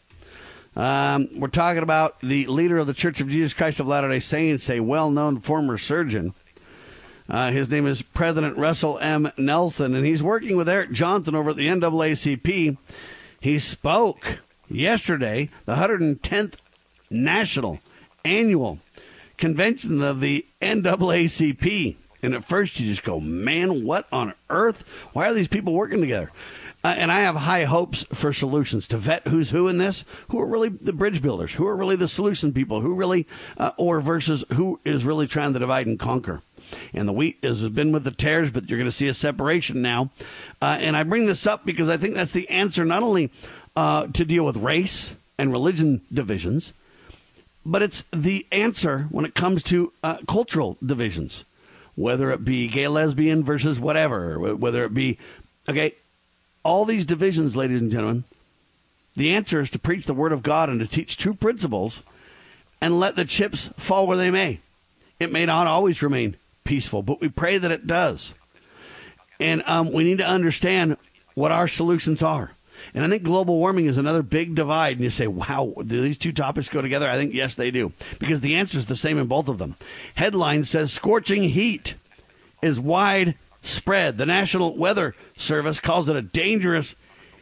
Um, we're talking about the leader of the Church of Jesus Christ of Latter-day Saints, a well-known former surgeon. Uh, his name is President Russell M. Nelson, and he's working with Eric Johnson over at the N double A C P. He spoke yesterday, the one hundred tenth National Annual Convention of the N double A C P. And at first you just go, man, what on earth? Why are these people working together? Uh, and I have high hopes for solutions to vet who's who in this, who are really the bridge builders, who are really the solution people, who really, uh, or versus who is really trying to divide and conquer. And the wheat has been with the tares, but you're going to see a separation now. Uh, and I bring this up because I think that's the answer not only uh, to deal with race and religion divisions, but it's the answer when it comes to uh, cultural divisions, whether it be gay, lesbian versus whatever, whether it be, okay, all these divisions, ladies and gentlemen, the answer is to preach the Word of God and to teach true principles and let the chips fall where they may. It may not always remain peaceful, but we pray that it does. And um, we need to understand what our solutions are. And I think global warming is another big divide. And you say, wow, do these two topics go together? I think, yes, they do. Because the answer is the same in both of them. Headline says, scorching heat is widespread. The National Weather Service calls it a dangerous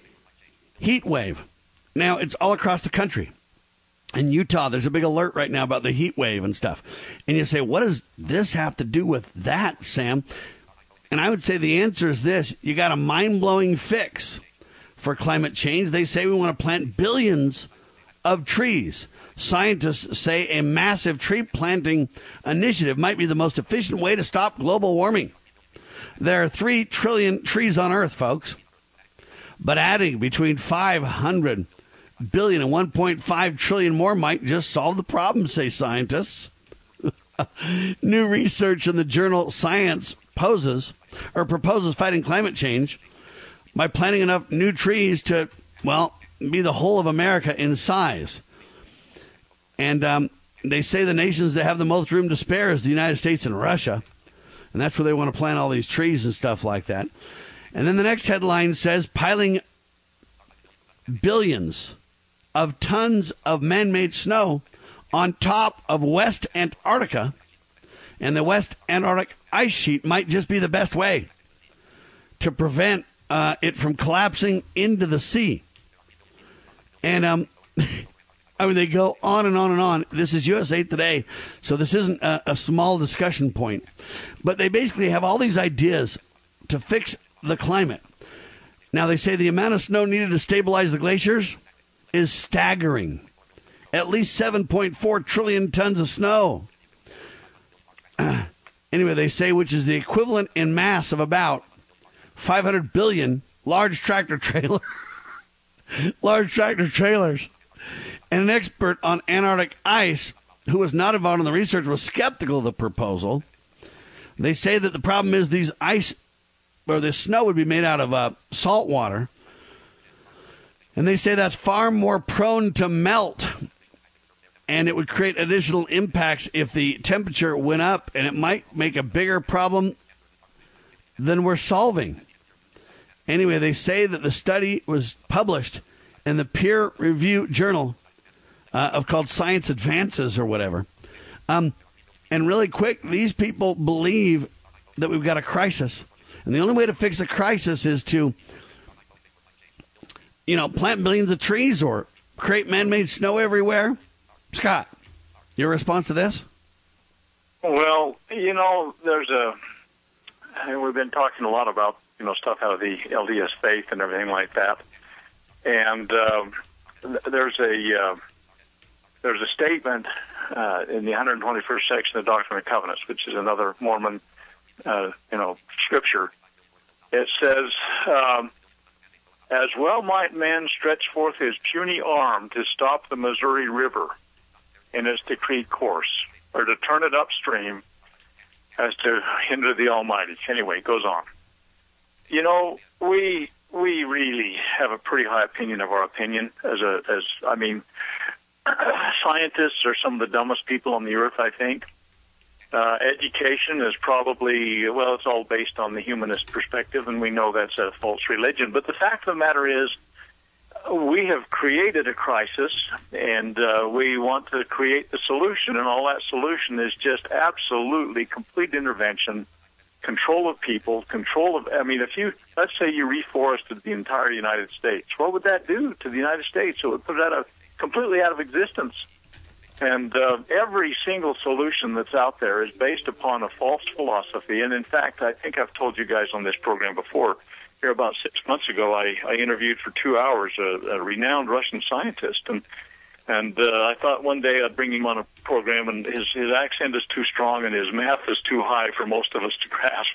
heat wave. Now, it's all across the country. In Utah, there's a big alert right now about the heat wave and stuff. And you say, what does this have to do with that, Sam? And I would say the answer is this. You got a mind-blowing fix for climate change. They say we want to plant billions of trees. Scientists say a massive tree planting initiative might be the most efficient way to stop global warming. There are three trillion trees on Earth, folks. But adding between five hundred billion and one point five trillion more might just solve the problem, say scientists. New research in the journal Science poses or proposes fighting climate change by planting enough new trees to, well, be the whole of America in size. And um, they say the nations that have the most room to spare is the United States and Russia. And that's where they want to plant all these trees and stuff like that. And then the next headline says, piling billions of tons of man-made snow on top of West Antarctica, and the West Antarctic ice sheet might just be the best way to prevent uh, it from collapsing into the sea. And um, I mean, they go on and on and on. This is U S A Today, so this isn't a, a small discussion point. But they basically have all these ideas to fix the climate. Now, they say the amount of snow needed to stabilize the glaciers is staggering. At least seven point four trillion tons of snow. Uh, anyway, they say, which is the equivalent in mass of about five hundred billion large tractor trailer, large tractor trailers. And an expert on Antarctic ice, who was not involved in the research, was skeptical of the proposal. They say that the problem is these ice, or the snow would be made out of uh, salt water, And they say that's far more prone to melt. And it would create additional impacts if the temperature went up, and it might make a bigger problem than we're solving. Anyway, they say that the study was published in the peer review journal uh, of called Science Advances or whatever. Um, and really quick, these people believe that we've got a crisis. And the only way to fix a crisis is to, you know, plant billions of trees or create man-made snow everywhere. Scott, your response to this? Well, you know, there's a, and we've been talking a lot about, you know, stuff out of the L D S faith and everything like that. And um, there's a uh, there's a statement uh, in the one hundred twenty-first section of the Doctrine and Covenants, which is another Mormon, uh, you know, scripture. It says, um, "As well might man stretch forth his puny arm to stop the Missouri River in its decreed course, or to turn it upstream as to hinder the Almighty." Anyway, it goes on. You know, we we really have a pretty high opinion of our opinion. As a as I mean, scientists are some of the dumbest people on the earth, I think. Uh, education is probably, well, it's all based on the humanist perspective, and we know that's a false religion. But the fact of the matter is, we have created a crisis, and uh, we want to create the solution, and all that solution is just absolutely complete intervention, control of people, control of, I mean, if you, let's say you reforested the entire United States, what would that do to the United States? It would put it out of, completely out of existence. And uh, every single solution that's out there is based upon a false philosophy. And in fact, I think I've told you guys on this program before, here about six months ago, I, I interviewed for two hours a, a renowned Russian scientist, and and uh, I thought one day I'd bring him on a program, and his, his accent is too strong and his math is too high for most of us to grasp.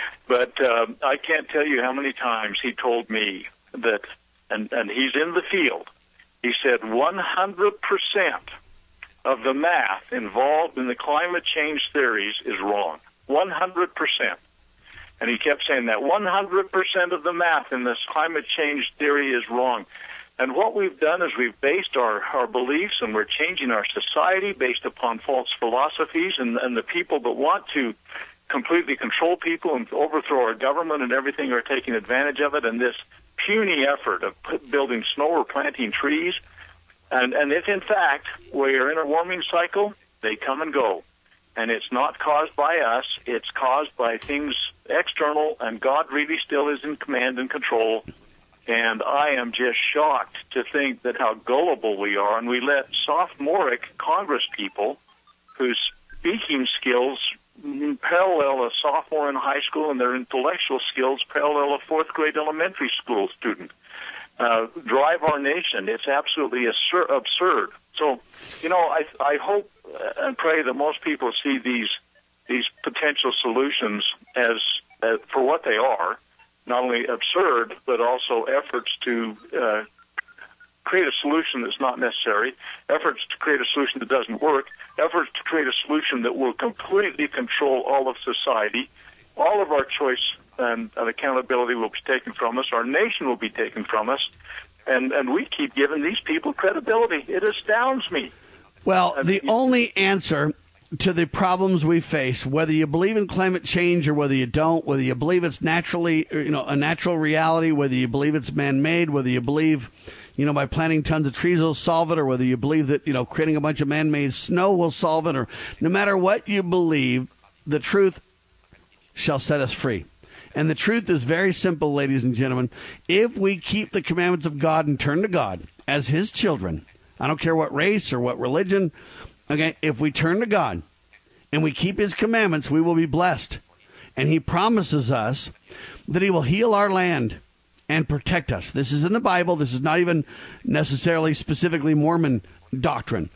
But uh, I can't tell you how many times he told me that, and, and he's in the field, he said one hundred percent of the math involved in the climate change theories is wrong. one hundred percent. And he kept saying that one hundred percent of the math in this climate change theory is wrong. And what we've done is we've based our, our beliefs, and we're changing our society based upon false philosophies, and, and the people that want to completely control people and overthrow our government and everything are taking advantage of it. And this puny effort of building snow or planting trees, and, and if in fact we are in a warming cycle, they come and go. And it's not caused by us, it's caused by things external, and God really still is in command and control. And I am just shocked to think that how gullible we are, and we let sophomoric Congress people whose speaking skills parallel a sophomore in high school and their intellectual skills parallel a fourth grade elementary school student uh, drive our nation. It's absolutely absurd. So, you know, I, I hope and pray that most people see these these potential solutions as, as for what they are, not only absurd, but also efforts to uh, create a solution that's not necessary, efforts to create a solution that doesn't work, efforts to create a solution that will completely control all of society. All of our choice and, and accountability will be taken from us. Our nation will be taken from us. And, and we keep giving these people credibility. It astounds me. Well, the only answer to the problems we face, whether you believe in climate change or whether you don't, whether you believe it's naturally, you know, a natural reality, whether you believe it's man-made, whether you believe, you know, by planting tons of trees will solve it, or whether you believe that, you know, creating a bunch of man-made snow will solve it, or no matter what you believe, the truth shall set us free. And the truth is very simple, ladies and gentlemen. If we keep the commandments of God and turn to God as his children, I don't care what race or what religion, okay, if we turn to God and we keep his commandments, we will be blessed. And he promises us that he will heal our land and protect us. This is in the Bible. This is not even necessarily specifically Mormon doctrine.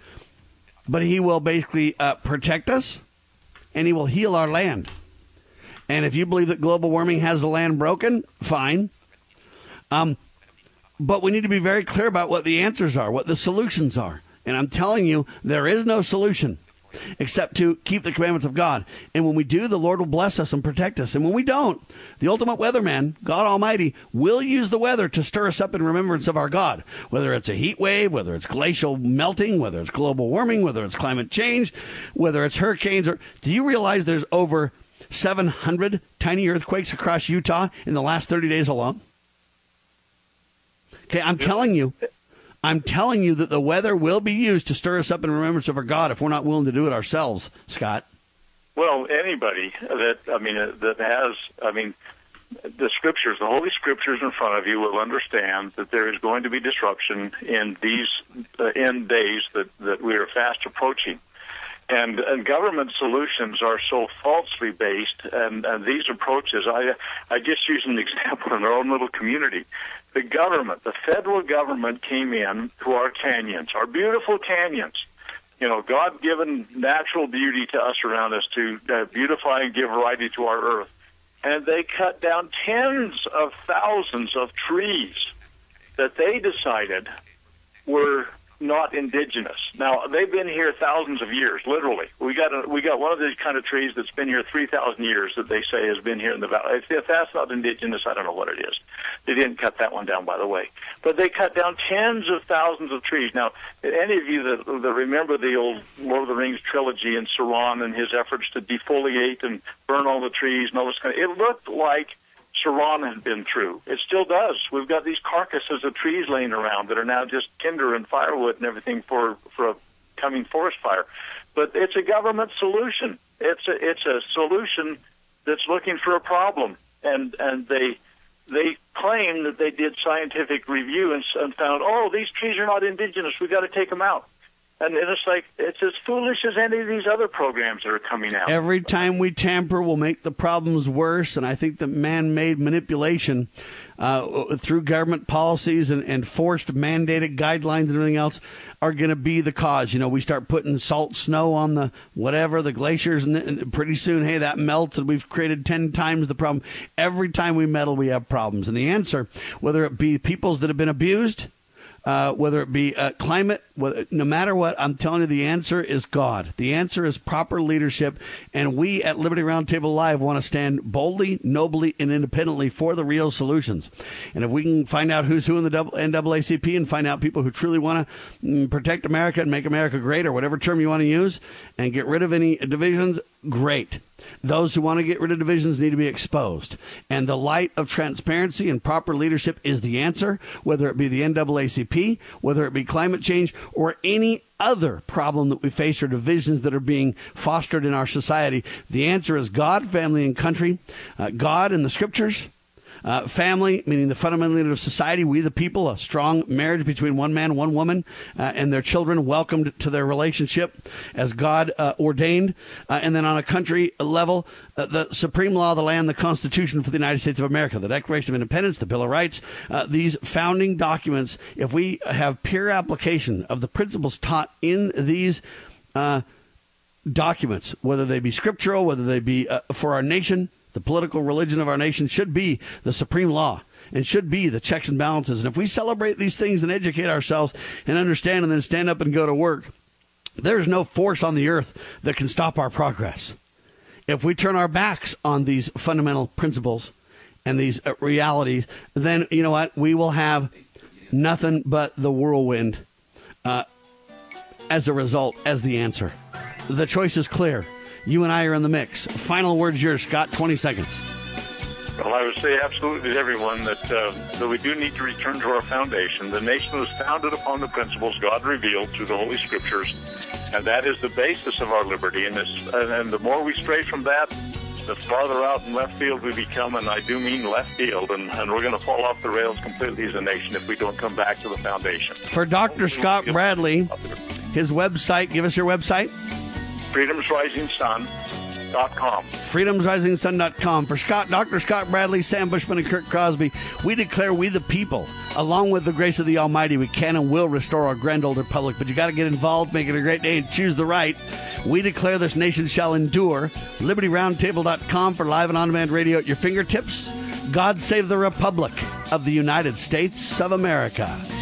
But he will basically uh, protect us, and he will heal our land. And if you believe that global warming has the land broken, fine. Um, but we need to be very clear about what the answers are, what the solutions are. And I'm telling you, there is no solution. except to keep the commandments of God. And when we do, the Lord will bless us and protect us. And when we don't, the ultimate weatherman, God Almighty, will use the weather to stir us up in remembrance of our God. Whether it's a heat wave, whether it's glacial melting, whether it's global warming, whether it's climate change, whether it's hurricanes. Or do you realize there's over seven hundred tiny earthquakes across Utah in the last thirty days alone? Okay, I'm telling you, I'm telling you that the weather will be used to stir us up in remembrance of our God if we're not willing to do it ourselves, Scott. Well, anybody that, I mean, uh, that has, I mean, the scriptures, the Holy Scriptures in front of you will understand that there is going to be disruption in these uh, end days that, that we are fast approaching. And, and government solutions are so falsely based, and, and these approaches, I, I just use an example in our own little community. The government, the federal government came in to our canyons, our beautiful canyons, you know, God-given natural beauty to us around us to uh, beautify and give variety to our earth. And they cut down tens of thousands of trees that they decided were not indigenous. Now, they've been here thousands of years, literally. We got a, we got one of these kind of trees that's been here three thousand years that they say has been here in the valley. If, if that's not indigenous, I don't know what it is. They didn't cut that one down, by the way. But they cut down tens of thousands of trees. Now, any of you that, that remember the old Lord of the Rings trilogy and Sauron and his efforts to defoliate and burn all the trees and all this kind of, it looked like Sauron had been through. It still does. We've got these carcasses of trees laying around that are now just tinder and firewood and everything for, for a coming forest fire. But it's a government solution. It's a, it's a solution that's looking for a problem. And, and they, they claim that they did scientific review and, and found, oh, these trees are not indigenous. We've got to take them out. And it's like, it's as foolish as any of these other programs that are coming out. Every time we tamper, we'll make the problems worse. And I think that man-made manipulation uh, through government policies and, and forced mandated guidelines and everything else are going to be the cause. You know, we start putting salt, snow on the whatever, the glaciers, and, and pretty soon, hey, that melts, and we've created ten times the problem. Every time we meddle, we have problems. And the answer, whether it be peoples that have been abused, Uh, whether it be uh, climate, whether, no matter what, I'm telling you, the answer is God. The answer is proper leadership, and we at Liberty Roundtable Live want to stand boldly, nobly, and independently for the real solutions. And if we can find out who's who in the N double A C P and find out people who truly want to mm, protect America and make America great, or whatever term you want to use, and get rid of any divisions, great. Those who want to get rid of divisions need to be exposed. And the light of transparency and proper leadership is the answer, whether it be the N double A C P, whether it be climate change, or any other problem that we face or divisions that are being fostered in our society. The answer is God, family, and country. Uh, God in the scriptures. Uh, family, meaning the fundamental unit of society, we the people, a strong marriage between one man, one woman, uh, and their children welcomed to their relationship as God uh, ordained. Uh, and then on a country level, uh, the supreme law of the land, the Constitution for the United States of America, the Declaration of Independence, the Bill of Rights, uh, these founding documents, if we have pure application of the principles taught in these uh, documents, whether they be scriptural, whether they be uh, for our nation, the political religion of our nation should be the supreme law and should be the checks and balances. And if we celebrate these things and educate ourselves and understand and then stand up and go to work, there's no force on the earth that can stop our progress. If we turn our backs on these fundamental principles and these uh, realities, then, you know what, we will have nothing but the whirlwind uh, as a result, as the answer. The choice is clear. You and I are in the mix. Final words yours, Scott, twenty seconds. Well, I would say absolutely to everyone that, uh, that we do need to return to our foundation. The nation was founded upon the principles God revealed through the Holy Scriptures, and that is the basis of our liberty. And, this, and, and the more we stray from that, the farther out in left field we become, and I do mean left field, and, and we're going to fall off the rails completely as a nation if we don't come back to the foundation. For Doctor Scott Bradley, his website, give us your website. freedoms rising sun dot com. freedoms rising sun dot com. For Scott, Doctor Scott Bradley, Sam Bushman, and Kirk Crosby, we declare we the people, along with the grace of the Almighty, we can and will restore our grand old republic. But you got to get involved, make it a great day, and choose the right. We declare this nation shall endure. liberty roundtable dot com for live and on-demand radio at your fingertips. God save the Republic of the United States of America.